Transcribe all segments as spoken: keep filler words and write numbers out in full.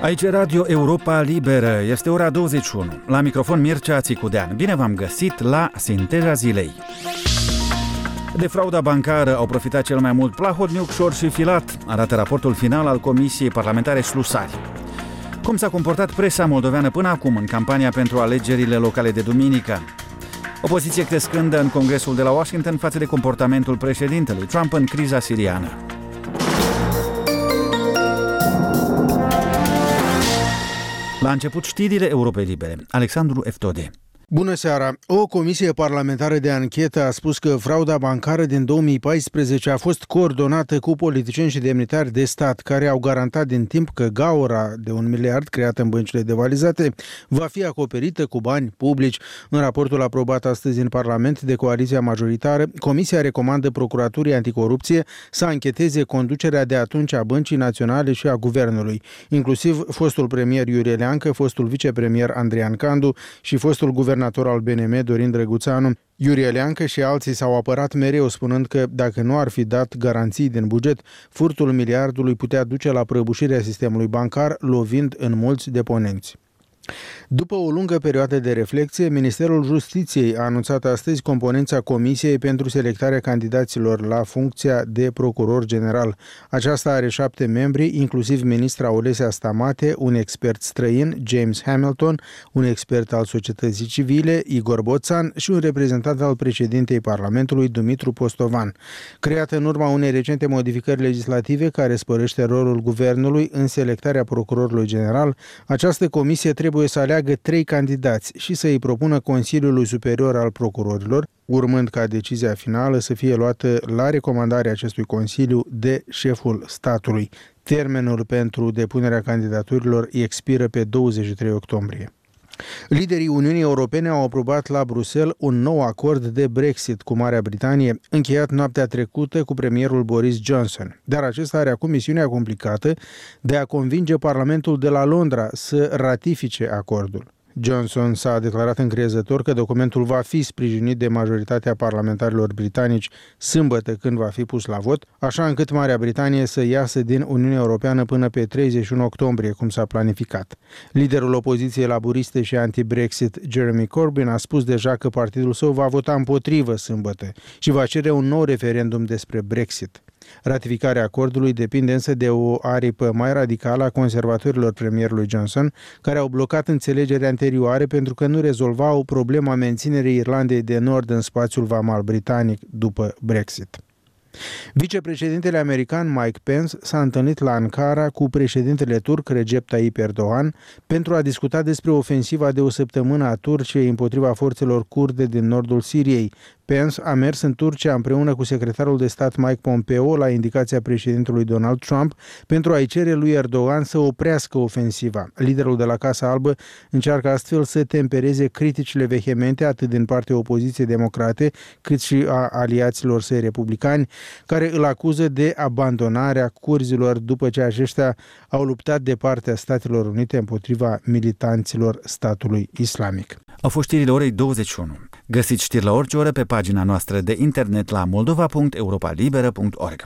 Aici e Radio Europa Liberă, este ora douăzeci și unu. La microfon Mircea Țicudean. Bine v-am găsit la Sinteza Zilei. De frauda bancară au profitat cel mai mult Plahotniuc, Șor și Filat, arată raportul final al Comisiei Parlamentare Slusari. Cum s-a comportat presa moldoveană până acum în campania pentru alegerile locale de duminică? Opoziție crescândă în Congresul de la Washington față de comportamentul președintelui Trump în criza siriană. La început știrile Europei Libere. Alexandru Eftode. Bună seara! O comisie parlamentară de anchetă a spus că frauda bancară din două mii paisprezece a fost coordonată cu politicieni și demnitari de stat care au garantat din timp că gaura de un miliard creată în băncile devalizate va fi acoperită cu bani publici. În raportul aprobat astăzi în Parlament de coaliția majoritară, comisia recomandă Procuraturii Anticorupție să ancheteze conducerea de atunci a Băncii Naționale și a Guvernului, inclusiv fostul premier Iurie Leancă, fostul vicepremier Andrian Candu și fostul guvernator al B N M, Dorin Drăguțanu. Iurie Leancă și alții s-au apărat mereu spunând că dacă nu ar fi dat garanții din buget, furtul miliardului putea duce la prăbușirea sistemului bancar, lovind în mulți deponenți. După o lungă perioadă de reflexie, Ministerul Justiției a anunțat astăzi componența Comisiei pentru selectarea candidaților la funcția de procuror general. Aceasta are șapte membri, inclusiv ministra Olesea Stamate, un expert străin, James Hamilton, un expert al societății civile, Igor Boțan, și un reprezentant al președintei Parlamentului, Dumitru Postovan. Creată în urma unei recente modificări legislative care sporește rolul guvernului în selectarea procurorului general, această comisie trebuie să aleagă trei candidați și să îi propună Consiliului Superior al Procurorilor, urmând ca decizia finală să fie luată la recomandarea acestui Consiliu de șeful statului. Termenul pentru depunerea candidaturilor expiră pe douăzeci și trei octombrie. Liderii Uniunii Europene au aprobat la Bruxelles un nou acord de Brexit cu Marea Britanie, încheiat noaptea trecută cu premierul Boris Johnson. Dar acesta are acum misiunea complicată de a convinge Parlamentul de la Londra să ratifice acordul. Johnson s-a declarat încrezător că documentul va fi sprijinit de majoritatea parlamentarilor britanici sâmbătă când va fi pus la vot, așa încât Marea Britanie să iasă din Uniunea Europeană până pe treizeci și unu octombrie, cum s-a planificat. Liderul opoziției laburiste și anti-Brexit, Jeremy Corbyn, a spus deja că partidul său va vota împotrivă sâmbătă și va cere un nou referendum despre Brexit. Ratificarea acordului depinde însă de o aripă mai radicală a conservatorilor premierului Johnson, care au blocat înțelegerea anterioare pentru că nu rezolvau problema menținerii Irlandei de Nord în spațiul vamal britanic după Brexit. Vicepreședintele american Mike Pence s-a întâlnit la Ankara cu președintele turc Recep Tayyip Erdogan pentru a discuta despre ofensiva de o săptămână a Turciei împotriva forțelor kurde din nordul Siriei. Pence a mers în Turcia împreună cu secretarul de stat Mike Pompeo la indicația președintelui Donald Trump pentru a-i cere lui Erdogan să oprească ofensiva. Liderul de la Casa Albă încearcă astfel să tempereze criticile vehemente atât din partea opoziției democrate cât și a aliaților săi republicani, care îl acuză de abandonarea curzilor după ce aceștia au luptat de partea Statelor Unite împotriva militanților statului islamic. Au fost știrile orei douăzeci și unu. Găsiți știri la orice oră pe pagina noastră de internet la moldova punct europa liberă punct org.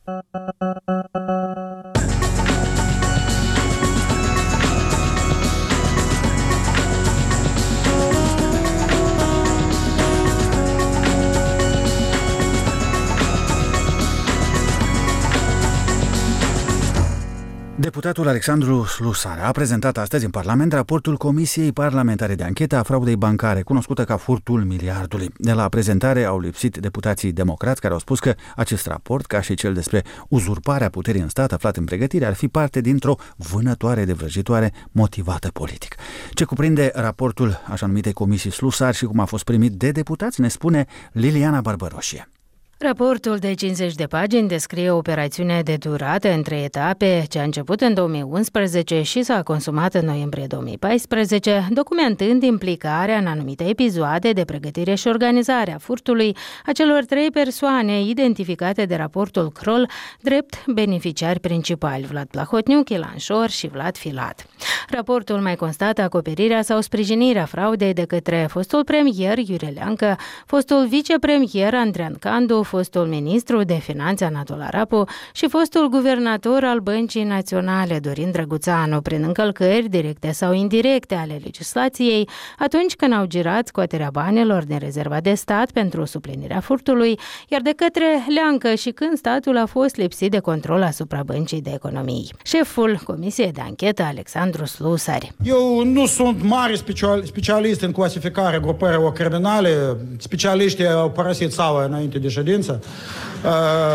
Deputatul Alexandru Slusar a prezentat astăzi în Parlament raportul Comisiei Parlamentare de Anchetă a Fraudei Bancare, cunoscută ca furtul miliardului. De la prezentare au lipsit deputații democrați care au spus că acest raport, ca și cel despre uzurparea puterii în stat aflat în pregătire, ar fi parte dintr-o vânătoare de vrăjitoare motivată politic. Ce cuprinde raportul așa numitei Comisii Slusar și cum a fost primit de deputați, ne spune Liliana Barbăroșie. Raportul de cincizeci de pagini descrie o operațiune de durată în trei etape, ce a început în două mii unsprezece și s-a consumat în noiembrie două mii paisprezece, documentând implicarea în anumite episoade de pregătire și organizare a furtului a celor trei persoane identificate de raportul Kroll drept beneficiari principali, Vlad Plahotniuc, Ilan Șor și Vlad Filat. Raportul mai constată acoperirea sau sprijinirea fraudei de către fostul premier Iurie Leancă, fostul vicepremier Andrian Candu, fostul ministru de finanțe Anatol Arapu și fostul guvernator al Băncii Naționale Dorin Drăguțanu prin încălcări directe sau indirecte ale legislației atunci când au girat scoaterea banilor din rezerva de stat pentru suplinirea furtului, iar de către Leancă și când statul a fost lipsit de control asupra Băncii de Economii. Șeful Comisiei de Anchetă, Alexandru Slusari. Eu nu sunt mare special, specialist în clasificarea grupărilor criminale. Specialiștii au părăsit sala înainte de ședință. Uh,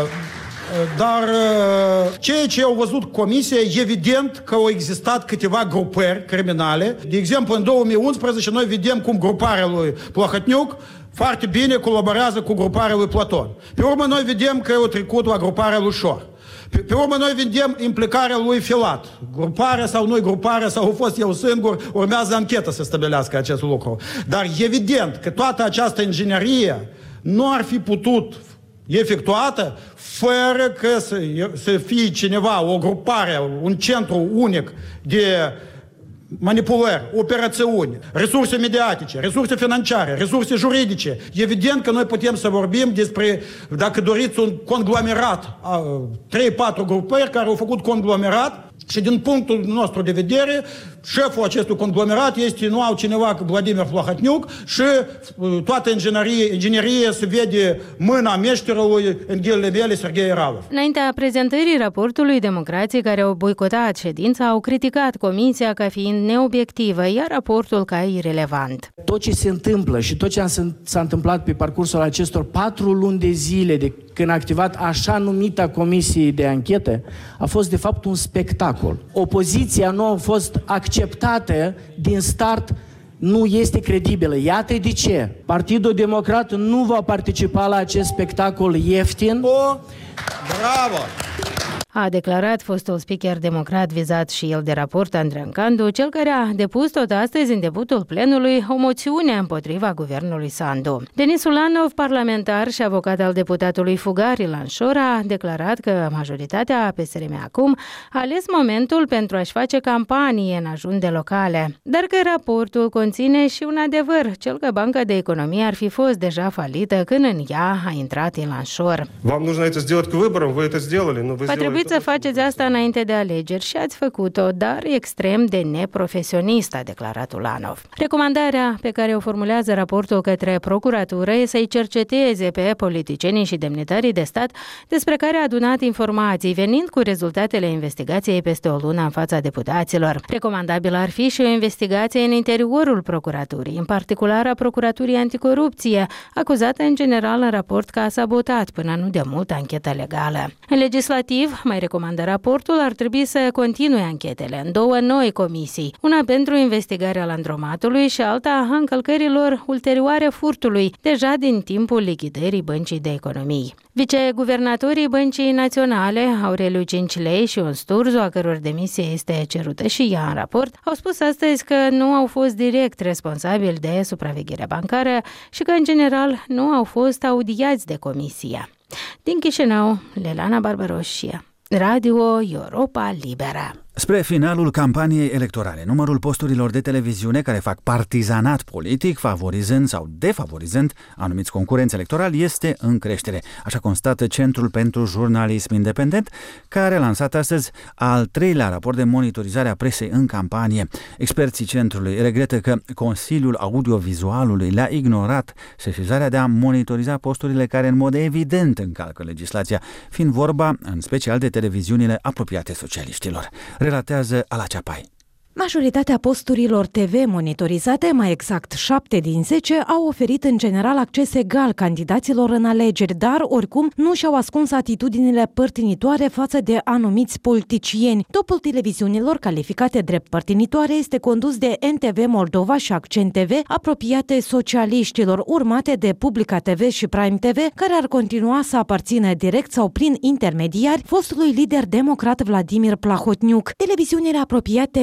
Dar ceea ce au văzut Comisia, evident că au existat câteva grupări criminale. De exemplu, în două mii unsprezece noi vedem cum gruparea lui Plahotniuc foarte bine colaborează cu gruparea lui Platon. Pe urmă noi vedem că au trecut la gruparea lui Șor. Pe, pe urmă noi vedem implicarea lui Filat. Gruparea sau nu gruparea sau a fost eu singur, urmează anchetă să stabilească acest lucru. Dar evident că toată această inginerie nu ar fi putut efectuată fără că să, să fie cineva, o grupare, un centru unic de manipulări, operațiuni, resurse mediatice, resurse financiare, resurse juridice. Evident că noi putem să vorbim despre, dacă doriți, un conglomerat, trei patru grupări care au făcut conglomerat și din punctul nostru de vedere, șeful acestui conglomerat este nu altcineva ca Vladimir Plahotniuc și toată inginerie, inginerie se vede mâna meșterului, în ghilele mele, Serghei Ravov. Înaintea prezentării raportului, democrații care au boicotat ședința au criticat comisia ca fiind neobiectivă, iar raportul ca irelevant. Tot ce se întâmplă și tot ce s-a întâmplat pe parcursul acestor patru luni de zile de când a activat așa numita comisie de anchetă a fost de fapt un spectacol. Opoziția nu a fost acceptată din start, nu este credibilă. Iată de ce. Partidul Democrat nu va participa la acest spectacol ieftin. O, bravo! A declarat fostul speaker democrat vizat și el de raport, Andrean Candu, cel care a depus tot astăzi în debutul plenului o moțiune împotriva guvernului Sandu. Denis Ulanov, parlamentar și avocat al deputatului fugar Ilan Șor, a declarat că majoritatea P S R M acum a ales momentul pentru a-și face campanie în ajunde locale, dar că raportul conține și un adevăr, cel că Banca de Economie ar fi fost deja falită când în ea a intrat Ilan Șor. Вам нужно это сделать к выборам, вы это сделали, но вы сделали să faceți asta înainte de alegeri și ați făcut-o, dar extrem de neprofesionist, a declarat Ulanov. Recomandarea pe care o formulează raportul către procuratură e să-i cerceteze pe politicienii și demnitarii de stat despre care a adunat informații, venind cu rezultatele investigației peste o lună în fața deputaților. Recomandabil ar fi și o investigație în interiorul procuraturii, în particular a Procuraturii Anticorupție, acuzată în general în raport că a sabotat până nu de mult ancheta legală. În legislativ, mai recomandă raportul, ar trebui să continue anchetele în două noi comisii, una pentru investigarea landromatului și alta a încălcărilor ulterioare furtului, deja din timpul lichidării Băncii de Economii. Viceguvernatorii Băncii Naționale, Aureliu Cincilei și Ion Sturzu, a căror demisie este cerută și ea în raport, au spus astăzi că nu au fost direct responsabili de supravegherea bancară și că, în general, nu au fost audiați de comisie. Din Chișinău, Lelana Barbaroșie, Radio Europa Liberă. Spre finalul campaniei electorale, numărul posturilor de televiziune care fac partizanat politic, favorizând sau defavorizând anumiți concurenți electorali, este în creștere, așa constată Centrul pentru Jurnalism Independent, care a lansat astăzi al treilea raport de monitorizare a presei în campanie. Experții centrului regretă că Consiliul Audiovizualului le-a ignorat sesizarea de a monitoriza posturile care în mod evident încalcă legislația, fiind vorba în special de televiziunile apropiate socialiștilor. Relatează Ala Ceapai. Majoritatea posturilor T V monitorizate, mai exact șapte din zece, au oferit în general acces egal candidaților în alegeri, dar oricum nu și-au ascuns atitudinile părtinitoare față de anumiți politicieni. Topul televiziunilor calificate drept părtinitoare este condus de N T V Moldova și Accent T V, apropiate socialiștilor, urmate de Publica T V și Prime T V, care ar continua să aparțină direct sau prin intermediari fostului lider democrat Vladimir Plahotniuc. Televiziunile apropiate P S R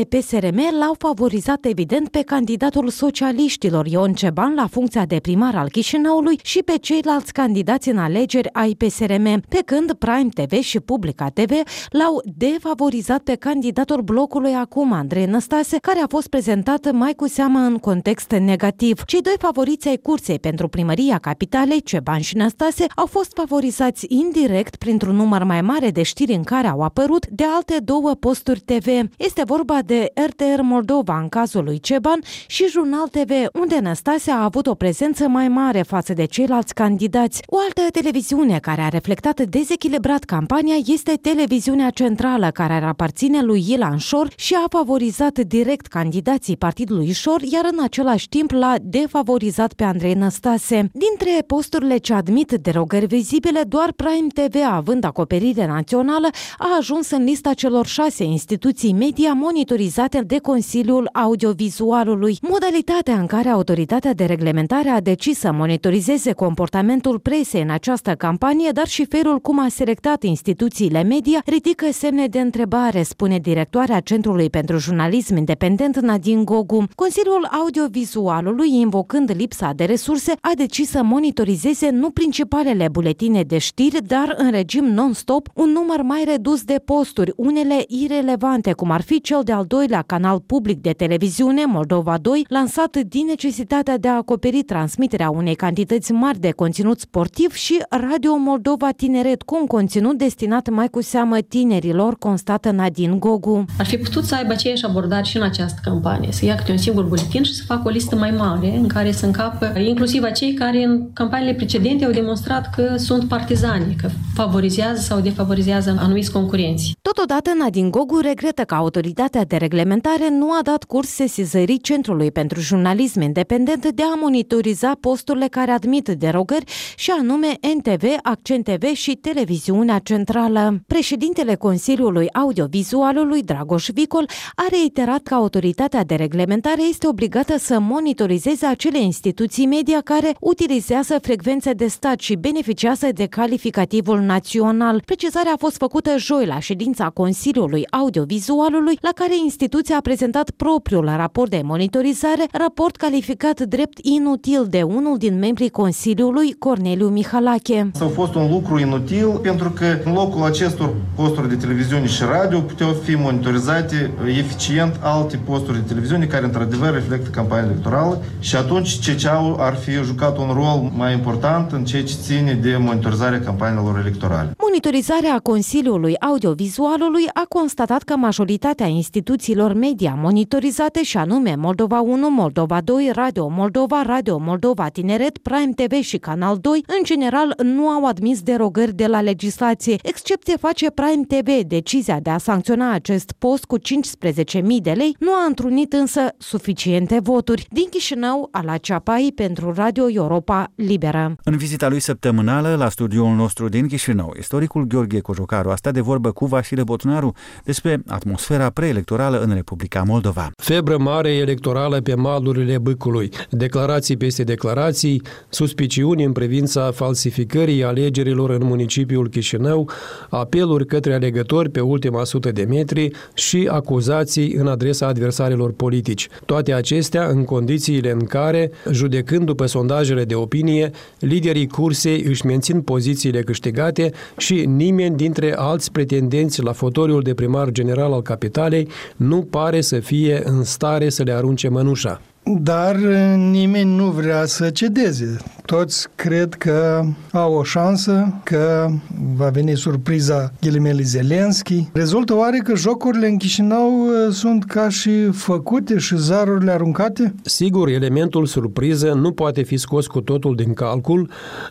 R M l-au favorizat evident pe candidatul socialiștilor Ion Ceban la funcția de primar al Chișinăului și pe ceilalți candidați în alegeri ai P S R M, pe când Prime T V și Publica T V l-au defavorizat pe candidatul blocului acum, Andrei Năstase, care a fost prezentat mai cu seamă în context negativ. Cei doi favoriți ai cursei pentru primăria capitalei, Ceban și Năstase, au fost favorizați indirect printr-un număr mai mare de știri în care au apărut de alte două posturi T V. Este vorba de R T R Moldova în cazul lui Ceban și Jurnal T V, unde Năstase a avut o prezență mai mare față de ceilalți candidați. O altă televiziune care a reflectat dezechilibrat campania este Televiziunea Centrală, care ar aparține lui Ilan Șor și a favorizat direct candidații partidului Șor, iar în același timp l-a defavorizat pe Andrei Năstase. Dintre posturile ce admit derogări vizibile, doar Prime T V, având acoperire națională, a ajuns în lista celor șase instituții media monitorizate de Consiliul Audiovizualului. Modalitatea în care autoritatea de reglementare a decis să monitorizeze comportamentul presei în această campanie, dar și felul cum a selectat instituțiile media, ridică semne de întrebare, spune directoarea Centrului pentru Jurnalism Independent Nadine Gogu. Consiliul Audiovizualului, invocând lipsa de resurse, a decis să monitorizeze nu principalele buletine de știri, dar în regim non-stop un număr mai redus de posturi, unele irelevante, cum ar fi cel de-al doilea canal public de televiziune, Moldova doi, lansat din necesitatea de a acoperi transmiterea unei cantități mari de conținut sportiv, și Radio Moldova Tineret, cu un conținut destinat mai cu seamă tinerilor, constată Nadine Gogu. Ar fi putut să aibă aceeași abordare și în această campanie, să ia câte un singur buletin și să facă o listă mai mare în care să încapă inclusiv acei care în campaniile precedente au demonstrat că sunt partizani, că favorizează sau defavorizează anumiți concurenți. Totodată, Nadine Gogu regretă că autoritatea de reglementare nu a dat curs sesizării Centrului pentru Jurnalism Independent de a monitoriza posturile care admit derogări, și anume N T V, Accent T V și Televiziunea Centrală. Președintele Consiliului Audiovizualului, Dragoș Vicol, a reiterat că autoritatea de reglementare este obligată să monitorizeze acele instituții media care utilizează frecvențe de stat și beneficiază de calificativul național. Precizarea a fost făcută joi la ședința Consiliului Audiovizualului, la care instituția a prezentat propriul raport de monitorizare, raport calificat drept inutil de unul din membrii Consiliului, Corneliu Mihalache. A fost un lucru inutil pentru că în locul acestor posturi de televiziune și radio puteau fi monitorizate eficient alte posturi de televiziune care într-adevăr reflectă campania electorală, și atunci C C A-ul ar fi jucat un rol mai important în ceea ce ține de monitorizarea campaniilor electorale. Monitorizarea Consiliului Audiovizualului a constatat că majoritatea instituțiilor media monitorizate, și anume Moldova unu, Moldova doi, Radio Moldova, Radio Moldova Tineret, Prime T V și Canal doi, în general nu au admis derogări de la legislație. Excepție face Prime T V. Decizia de a sancționa acest post cu cincisprezece mii de lei nu a întrunit însă suficiente voturi. Din Chișinău, Ala Ceapai pentru Radio Europa Liberă. În vizita lui săptămânală la studioul nostru din Chișinău, istoricul Gheorghe Cojocaru a stat de vorbă cu Vasile Botnaru despre atmosfera preelectorală în Republica Moldova. Febră mare electorală pe malurile Bâcului. Declarații peste declarații, suspiciuni în privința falsificării alegerilor în municipiul Chișinău, apeluri către alegători pe ultima sută de metri și acuzații în adresa adversarilor politici. Toate acestea în condițiile în care, judecând după sondajele de opinie, liderii cursei își mențin pozițiile câștigate și nimeni dintre alți pretendenți la fotoliul de primar general al capitalei nu pare să fie în stare să le arunce mănușa. Dar nimeni nu vrea să cedeze. Toți cred că au o șansă, că va veni surpriza ghilimele Zelenski. Rezultă oare că jocurile în Chișinău sunt ca și făcute și zarurile aruncate? Sigur, elementul surpriză nu poate fi scos cu totul din calcul,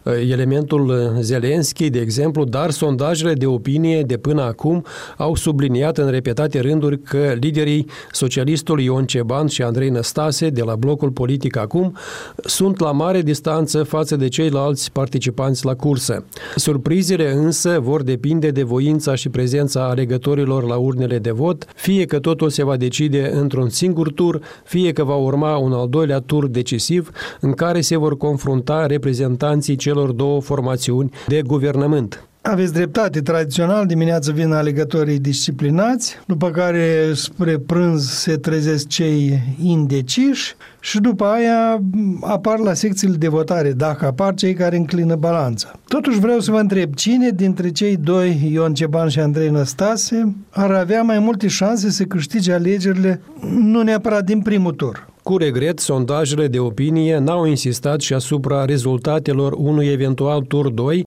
elementul Zelenski, de exemplu, dar sondajele de opinie de până acum au subliniat în repetate rânduri că liderii socialistului Ion Ceban și Andrei Năstase de la blocul politic acum sunt la mare distanță față de ceilalți participanți la cursă. Surprizele însă vor depinde de voința și prezența alegătorilor la urnele de vot, fie că totul se va decide într-un singur tur, fie că va urma un al doilea tur decisiv în care se vor confrunta reprezentanții celor două formațiuni de guvernământ. Aveți dreptate, tradițional dimineața vin alegătorii disciplinați, după care spre prânz se trezesc cei indeciși și după aia apar la secțiile de votare, dacă apar cei care înclină balanța. Totuși vreau să vă întreb, cine dintre cei doi, Ion Ceban și Andrei Năstase, ar avea mai multe șanse să câștige alegerile, nu neapărat din primul tur? Cu regret, sondajele de opinie n-au insistat și asupra rezultatelor unui eventual tur doi,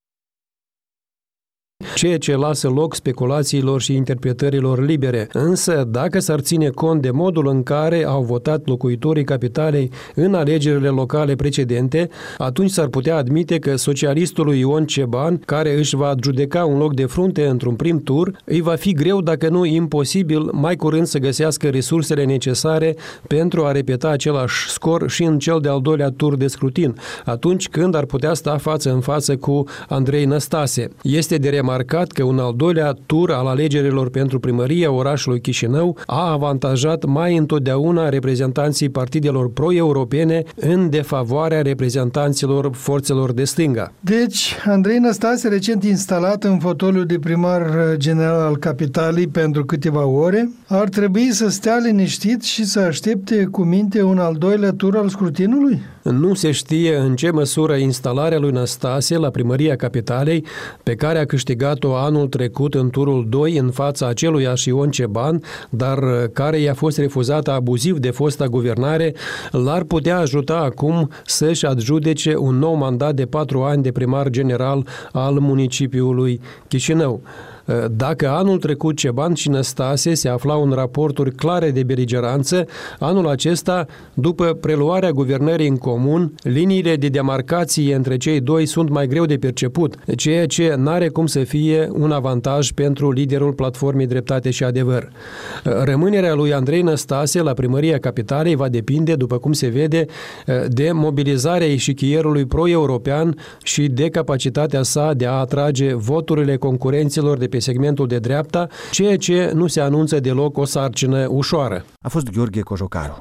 ceea ce lasă loc speculațiilor și interpretărilor libere. Însă, dacă s-ar ține cont de modul în care au votat locuitorii capitalei în alegerile locale precedente, atunci s-ar putea admite că socialistul Ion Ceban, care își va adjudeca un loc de frunte într-un prim tur, îi va fi greu, dacă nu imposibil, mai curând să găsească resursele necesare pentru a repeta același scor și în cel de-al doilea tur de scrutin, atunci când ar putea sta față în față cu Andrei Năstase. Este de remarcat că un al doilea tur al alegerilor pentru primăria orașului Chișinău a avantajat mai întotdeauna reprezentanții partidelor pro-europene în defavoarea reprezentanților forțelor de stânga. Deci, Andrei Năstase, recent instalat în fotoliul de primar general al capitalei pentru câteva ore, ar trebui să stea liniștit și să aștepte cu minte un al doilea tur al scrutinului? Nu se știe în ce măsură instalarea lui Năstase la primăria capitalei, pe care a câștigat-o anul trecut în turul doi în fața aceluiași Ion Ceban, dar care i-a fost refuzată abuziv de fosta guvernare, l-ar putea ajuta acum să-și adjudece un nou mandat de patru ani de primar general al municipiului Chișinău. Dacă anul trecut Ceban și Năstase se aflau în raporturi clare de beligeranță, anul acesta, după preluarea guvernării în comun, liniile de demarcație între cei doi sunt mai greu de perceput, ceea ce n-are cum să fie un avantaj pentru liderul Platformei Dreptate și Adevăr. Rămânerea lui Andrei Năstase la primăria capitalei va depinde, după cum se vede, de mobilizarea eșichierului pro-european și de capacitatea sa de a atrage voturile concurenților de pe segmentul de dreapta, ceea ce nu se anunță deloc o sarcină ușoară. A fost Gheorghe Cojocaru.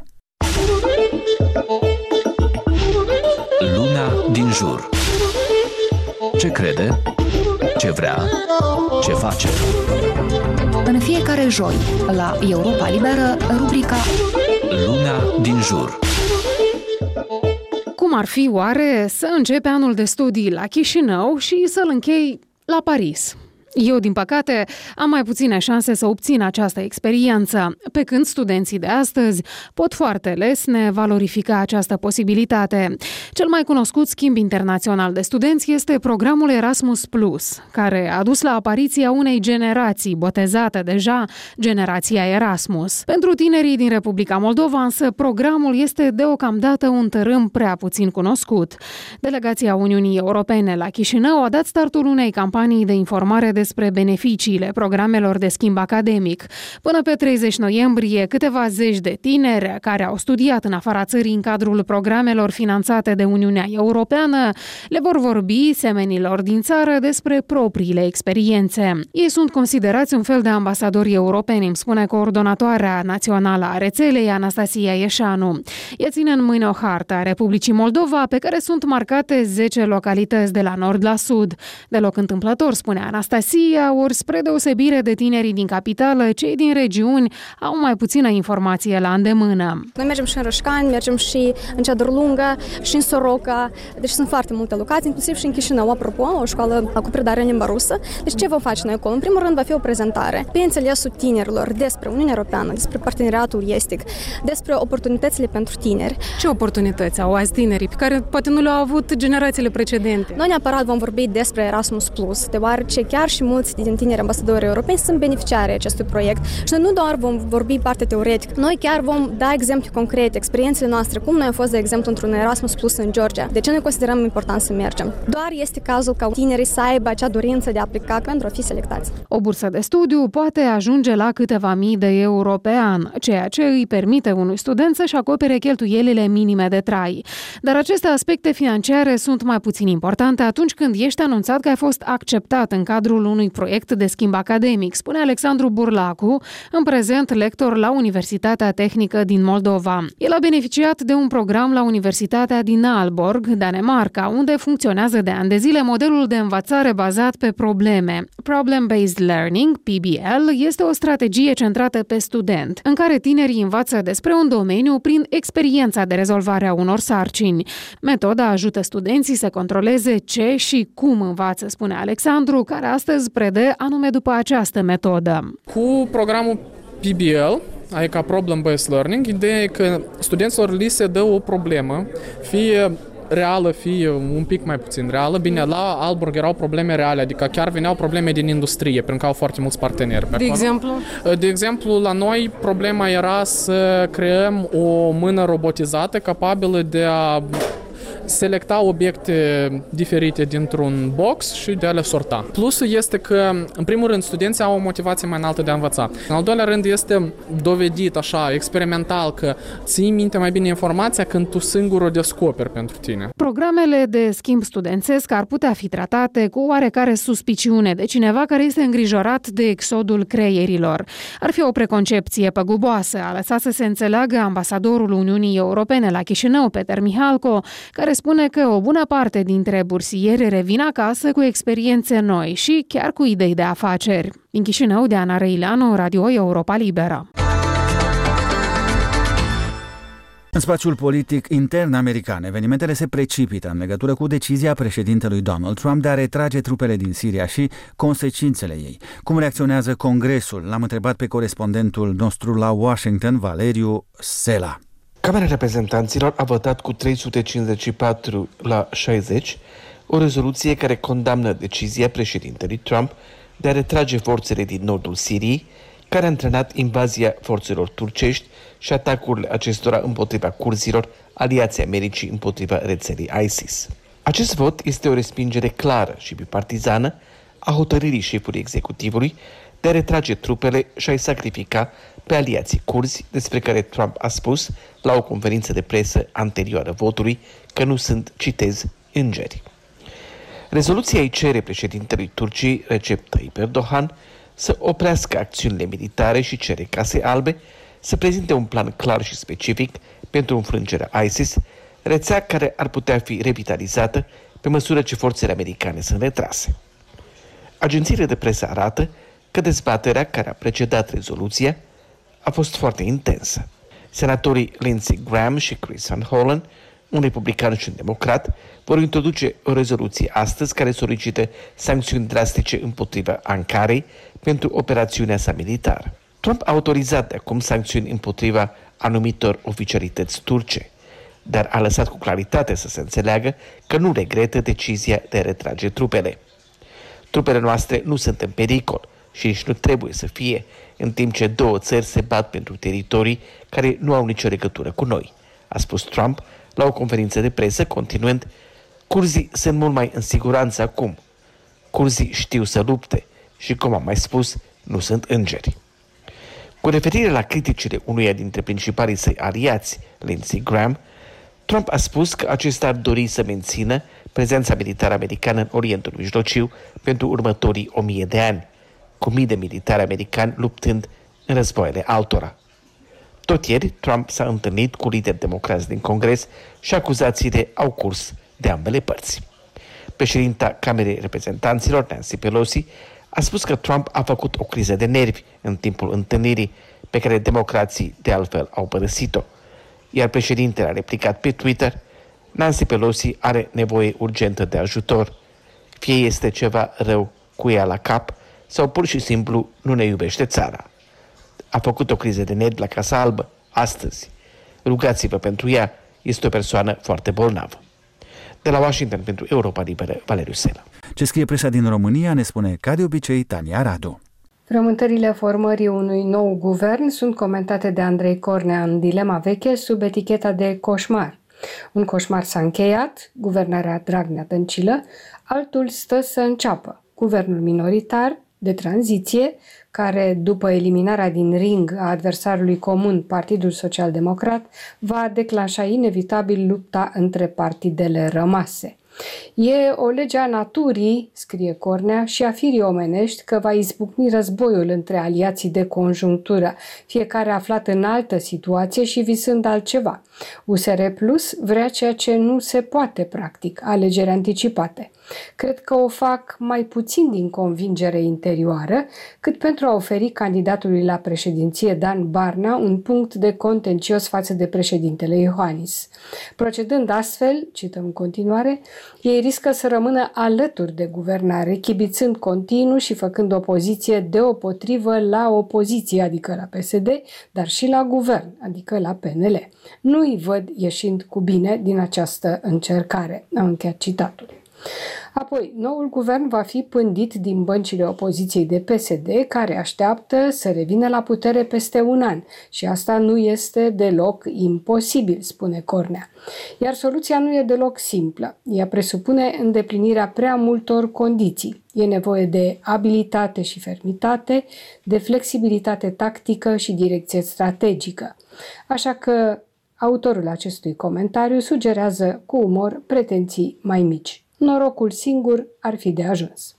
Lumea din jur. Ce crede? Ce vrea? Ce face? În fiecare joi, la Europa Liberă, rubrica Lumea din jur. Cum ar fi oare să începi anul de studii la Chișinău și să-l închei la Paris? Eu, din păcate, am mai puține șanse să obțin această experiență, pe când studenții de astăzi pot foarte lesne valorifica această posibilitate. Cel mai cunoscut schimb internațional de studenți este programul Erasmus plus, care a dus la apariția unei generații botezate deja generația Erasmus. Pentru tinerii din Republica Moldova, însă, programul este deocamdată un tărâm prea puțin cunoscut. Delegația Uniunii Europene la Chișinău a dat startul unei campanii de informare de despre beneficiile programelor de schimb academic. Până pe treizeci noiembrie, câteva zeci de tineri care au studiat în afara țării în cadrul programelor finanțate de Uniunea Europeană le vor vorbi semenilor din țară despre propriile experiențe. Ei sunt considerați un fel de ambasadori europeni, îmi spune coordonatoarea națională a rețelei, Anastasia Ieșanu. Ea ține în mâine o hartă a Republicii Moldova, pe care sunt marcate zece localități de la nord la sud. Deloc întâmplător, spune Anastasia, ori spre deosebire de tinerii din capitală, cei din regiuni au mai puțină informație la îndemână. Noi mergem și în Rășcani, mergem și în Ceadurlungă, și în Soroca, deci sunt foarte multe locații, inclusiv și în Chișinău, apropo, o școală cu predare în limba rusă. Deci ce vom face noi acolo? În primul rând va fi o prezentare pe înțelesul tinerilor despre Uniunea Europeană, despre parteneriatul estic, despre oportunitățile pentru tineri. Ce oportunități au azi tinerii pe care poate nu le-au avut generațiile precedente? Noi neapărat vom vorbi despre Erasmus plus, deoarece chiar și mulți din tineri ambasadori europeni sunt beneficiari acestui proiect și noi nu doar vom vorbi partea teoretică, noi chiar vom da exemple concrete, experiențele noastre, cum noi am fost, de exemplu, într-un Erasmus plus în Georgia. De ce noi considerăm important să mergem? Doar este cazul ca tinerii să aibă acea dorință de a aplica pentru a fi selectați. O bursă de studiu poate ajunge la câteva mii de euro pe an, ceea ce îi permite unui student să-și acopere cheltuielile minime de trai. Dar aceste aspecte financiare sunt mai puțin importante atunci când ești anunțat că ai fost acceptat în cadrul cadrul unui proiect de schimb academic, spune Alexandru Burlacu, în prezent lector la Universitatea Tehnică din Moldova. El a beneficiat de un program la Universitatea din Aalborg, Danemarca, unde funcționează de ani de zile modelul de învățare bazat pe probleme. Problem-Based Learning, P B L, este o strategie centrată pe student, în care tinerii învață despre un domeniu prin experiența de rezolvare a unor sarcini. Metoda ajută studenții să controleze ce și cum învață, spune Alexandru, care astăzi predă anume după această metodă. Cu programul P B L, adică Problem-Based Learning, ideea e că studenților li se dă o problemă, fie reală, fie un pic mai puțin reală. Bine, la Aalborg erau probleme reale, adică chiar veneau probleme din industrie, pentru că au foarte mulți parteneri pe De acolo. exemplu? De exemplu, la noi problema era să creăm o mână robotizată capabilă de a selecta obiecte diferite dintr-un box și de a le sorta. Plusul este că, în primul rând, studenții au o motivație mai înaltă de a învăța. În al doilea rând, este dovedit, așa, experimental, că ții minte mai bine informația când tu singur o descoperi pentru tine. Programele de schimb studențesc ar putea fi tratate cu oarecare suspiciune de cineva care este îngrijorat de exodul creierilor. Ar fi o preconcepție păguboasă, a lăsat să se înțeleagă ambasadorul Uniunii Europene la Chișinău, Peter Mihalco, care spune că o bună parte dintre bursieri revin acasă cu experiențe noi și chiar cu idei de afaceri. Din Chișinău, Diana Răileanu, Radio Europa Liberă. În spațiul politic intern american, evenimentele se precipită în legătură cu decizia președintelui Donald Trump de a retrage trupele din Siria și consecințele ei. Cum reacționează Congresul? L-am întrebat pe corespondentul nostru la Washington, Valeriu Sela. Camera Reprezentanților a votat cu trei sute cincizeci și patru la șaizeci o rezoluție care condamnă decizia președintelui Trump de a retrage forțele din nordul Siriei, care a antrenat invazia forțelor turcești și atacurile acestora împotriva curzilor, aliații Americii împotriva rețelei ISIS. Acest vot este o respingere clară și bipartizană a hotărârii șefului executivului de a retrage trupele și a-i sacrifica pe aliații curzi, despre care Trump a spus la o conferință de presă anterioară votului că nu sunt, citez, îngeri. Rezoluția îi cere președintelui Turciei Recep Tayyip Erdogan să oprească acțiunile militare și cere Casei Albe să prezinte un plan clar și specific pentru înfrângerea ISIS, rețea care ar putea fi revitalizată pe măsură ce forțele americane sunt retrase. Agențiile de presă arată că dezbaterea care a precedat rezoluția a fost foarte intensă. Senatorii Lindsey Graham și Chris Van Hollen, un republican și un democrat, vor introduce o rezoluție astăzi care solicită sancțiuni drastice împotriva Ankarei pentru operațiunea sa militară. Trump a autorizat de acum sancțiuni împotriva anumitor oficialități turce, dar a lăsat cu claritate să se înțeleagă că nu regretă decizia de a retrage trupele. Trupele noastre nu sunt în pericol și nici nu trebuie să fie, în timp ce două țări se bat pentru teritorii care nu au nicio legătură cu noi, a spus Trump la o conferință de presă, continuând: curzii sunt mult mai în siguranță acum. Curzii știu să lupte și, cum am mai spus, nu sunt îngeri. Cu referire la criticile unuia dintre principalii săi aliați, Lindsey Graham, Trump a spus că acesta ar dori să mențină prezența militară americană în Orientul Mijlociu pentru următorii o mie de ani, cu mii de militari americani luptând în războaiele altora. Tot ieri, Trump s-a întâlnit cu lideri democrați din Congres și acuzațiile au curs de ambele părți. Președinta Camerei Reprezentanților, Nancy Pelosi, a spus că Trump a făcut o criză de nervi în timpul întâlnirii pe care democrații de altfel au părăsit-o, iar președintele a replicat pe Twitter: Nancy Pelosi are nevoie urgentă de ajutor, fie este ceva rău cu ea la cap sau pur și simplu nu ne iubește țara. A făcut o criză de nervi la Casa Albă astăzi. Rugați-vă pentru ea, este o persoană foarte bolnavă. De la Washington pentru Europa Liberă, Valeriu Sela. Ce scrie presa din România ne spune, ca de obicei, Tania Radu. Frământările formării unui nou guvern sunt comentate de Andrei Cornea în Dilema veche sub eticheta de coșmar. Un coșmar s-a încheiat, guvernarea Dragnea-Dăncilă, altul stă să înceapă. Guvernul minoritar de tranziție, care, după eliminarea din ring a adversarului comun, Partidul Social Democrat, va declanșa inevitabil lupta între partidele rămase. E o lege a naturii, scrie Cornea, și a firii omenești că va izbucni războiul între aliații de conjunctură, fiecare aflat în altă situație și visând altceva. U S R Plus vrea ceea ce nu se poate practic, alegeri anticipate. Cred că o fac mai puțin din convingere interioară, cât pentru a oferi candidatului la președinție Dan Barna un punct de contencios față de președintele Iohannis. Procedând astfel, cităm în continuare, ei riscă să rămână alături de guvernare, chibițând continuu și făcând opoziție deopotrivă la opoziție, adică la P S D, dar și la guvern, adică la P N L. Nu îi văd ieșind cu bine din această încercare. Am încheiat citatul. Apoi, noul guvern va fi pândit din băncile opoziției de P S D, care așteaptă să revină la putere peste un an și asta nu este deloc imposibil, spune Cornea. Iar soluția nu e deloc simplă. Ea presupune îndeplinirea prea multor condiții. E nevoie de abilitate și fermitate, de flexibilitate tactică și direcție strategică. Așa că autorul acestui comentariu sugerează cu umor pretenții mai mici. Norocul singur ar fi de ajuns.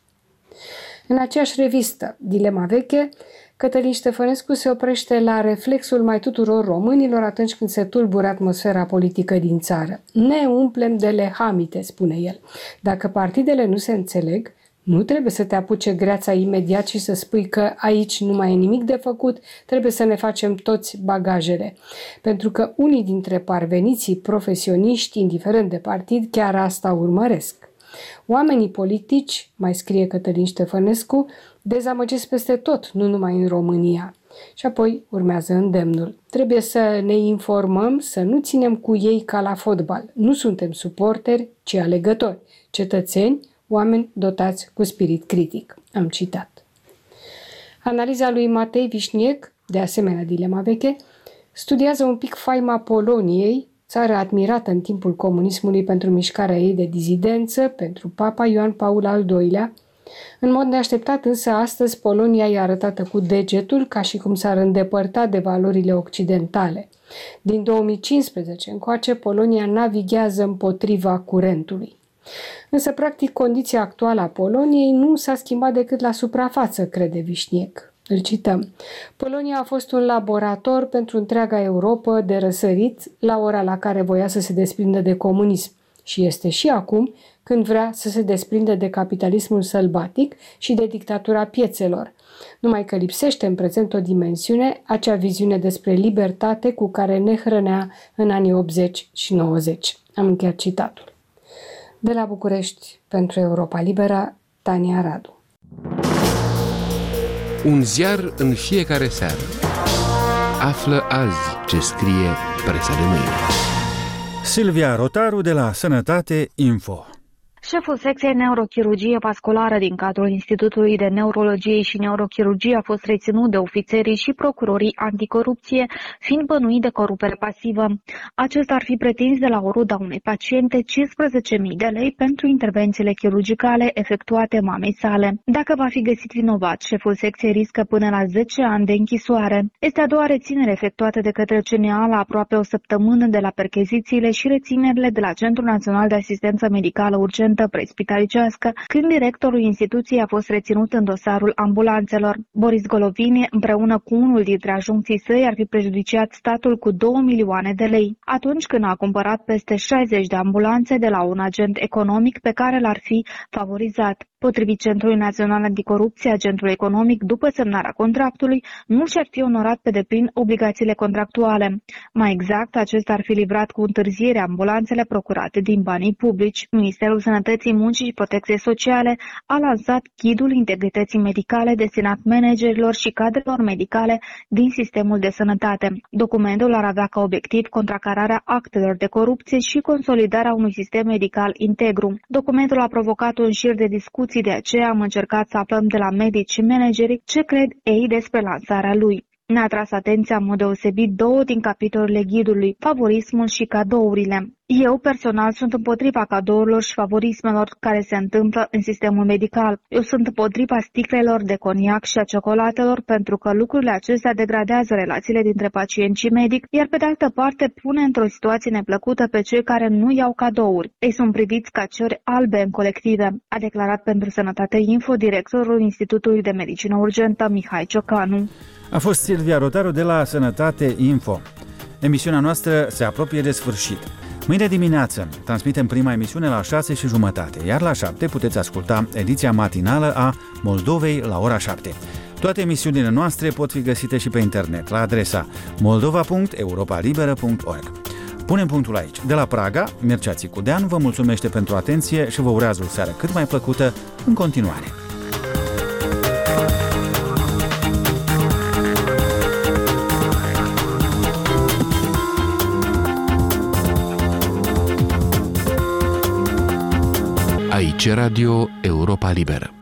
În aceeași revistă, Dilema veche, Cătălin Ștefănescu se oprește la reflexul mai tuturor românilor atunci când se tulbură atmosfera politică din țară. Ne umplem de lehamite, spune el. Dacă partidele nu se înțeleg, nu trebuie să te apuce greața imediat și să spui că aici nu mai e nimic de făcut, trebuie să ne facem toți bagajele. Pentru că unii dintre parveniții profesioniști, indiferent de partid, chiar asta urmăresc. Oamenii politici, mai scrie Cătălin Ștefănescu, dezamăgesc peste tot, nu numai în România. Și apoi urmează îndemnul. Trebuie să ne informăm, să nu ținem cu ei ca la fotbal. Nu suntem suporteri, ci alegători, cetățeni, oameni dotați cu spirit critic. Am citat. Analiza lui Matei Vișniec, de asemenea Dilema veche, studiază un pic faima Poloniei, țară admirată în timpul comunismului pentru mișcarea ei de dizidență, pentru Papa Ioan Paul al doilea. În mod neașteptat însă, astăzi Polonia e arătată cu degetul ca și cum s-ar îndepărta de valorile occidentale. Din două mii cincisprezece încoace, Polonia navighează împotriva curentului. Însă, practic, condiția actuală a Poloniei nu s-a schimbat decât la suprafață, crede Vișniec. Îl cităm. Polonia a fost un laborator pentru întreaga Europă de răsărit la ora la care voia să se desprindă de comunism și este și acum când vrea să se desprindă de capitalismul sălbatic și de dictatura piețelor. Numai că lipsește în prezent o dimensiune, acea viziune despre libertate cu care ne hrănea în anii optzeci și nouăzeci. Am încheiat citatul. De la București, pentru Europa Liberă, Tania Radu. Un ziar în fiecare seară. Află azi ce scrie presa de mâine. Silvia Rotaru de la Sănătate Info. Șeful secției neurochirurgie vasculară din cadrul Institutului de Neurologie și Neurochirurgie a fost reținut de ofițerii și procurorii anticorupție, fiind bănuit de corupere pasivă. Acesta ar fi pretins de la o rudă a unei paciente cincisprezece mii de lei pentru intervențiile chirurgicale efectuate mamei sale. Dacă va fi găsit vinovat, șeful secției riscă până la zece ani de închisoare. Este a doua reținere efectuată de către C N A la aproape o săptămână de la perchezițiile și reținerile de la Centrul Național de Asistență Medicală Urgentă Prespitalicească, când directorul instituției a fost reținut în dosarul ambulanțelor. Boris Golovini, împreună cu unul dintre ajuncții săi, ar fi prejudiciat statul cu două milioane de lei, atunci când a cumpărat peste șaizeci de ambulanțe de la un agent economic pe care l-ar fi favorizat. Potrivit Centrului Național Anticorupție, agentul economic, după semnarea contractului, nu și-ar fi onorat pe deplin obligațiile contractuale. Mai exact, acesta ar fi livrat cu întârziere ambulanțele procurate din banii publici. Ministerul Sănătății, Muncii și Protecției Sociale a lansat ghidul integrității medicale destinat managerilor și cadrelor medicale din sistemul de sănătate. Documentul ar avea ca obiectiv contracararea actelor de corupție și consolidarea unui sistem medical integru. Documentul a provocat un șir de discuții. De aceea am încercat să aflăm de la medici și manageri ce cred ei despre lansarea lui. Ne-a atras atenția în mod deosebit două din capitolele ghidului, favorismul și cadourile. Eu, personal, sunt împotriva cadourilor și favorismelor care se întâmplă în sistemul medical. Eu sunt împotriva sticlelor de coniac și a ciocolatelor pentru că lucrurile acestea degradează relațiile dintre pacient și medic, iar pe de altă parte pune într-o situație neplăcută pe cei care nu iau cadouri. Ei sunt priviți ca ciori albe în colective, a declarat pentru Sănătate Info directorul Institutului de Medicină Urgentă Mihai Ciocanu. A fost Silvia Rotaru de la Sănătate Info. Emisiunea noastră se apropie de sfârșit. Mâine dimineață transmitem prima emisiune la șase și jumătate, iar la șapte puteți asculta ediția matinală a Moldovei la ora șapte. Toate emisiunile noastre pot fi găsite și pe internet la adresa moldova punct europa liberă punct org. Punem punctul aici. De la Praga, Mircea Țicudean vă mulțumește pentru atenție și vă urează o seară cât mai plăcută în continuare. Aici Radio Europa Liberă.